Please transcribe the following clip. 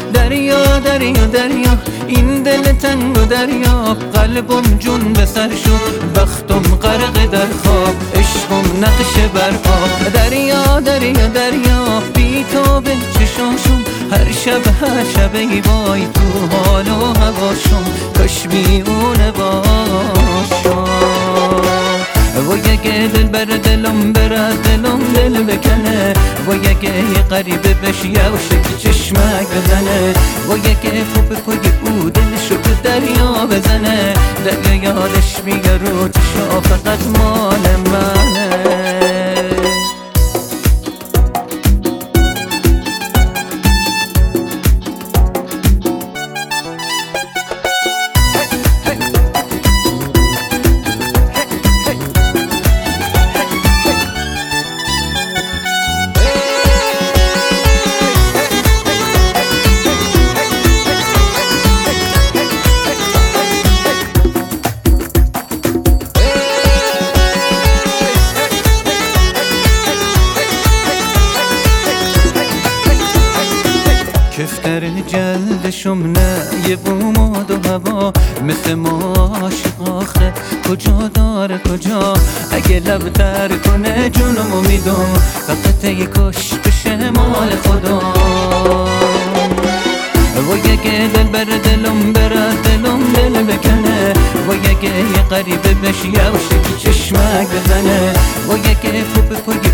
دریا دریا دریا این دل تنگ و دریا، قلبم جون به سر شد وقتم غرق در خواب، عشقم نقش بر آب. دریا دریا دریا بی تو به چشاشم، هر شب ای وای تو حال و هواشم، کاش میونه باشم. و اگه دل بر دلم بره دلم دل بکنه، و اگه یه غریبه بشه یوشه که چشمک بزنه، و اگه پای او دلشو تو دریا بزنه، دریا یادش میگه رو چشا فقط مال منه. کفتر جلدشم نه یه بوماد و هوا، مثل ما عاشق آخه کجا داره کجا، اگه لب تر کنه جونمو میدم فقط یه کش بشه مال خدا. و اگه دل بر دلم بره دلم دل بکنه، و اگه یه غریبه بشه یوشه که چشمک بزنه، و اگه پای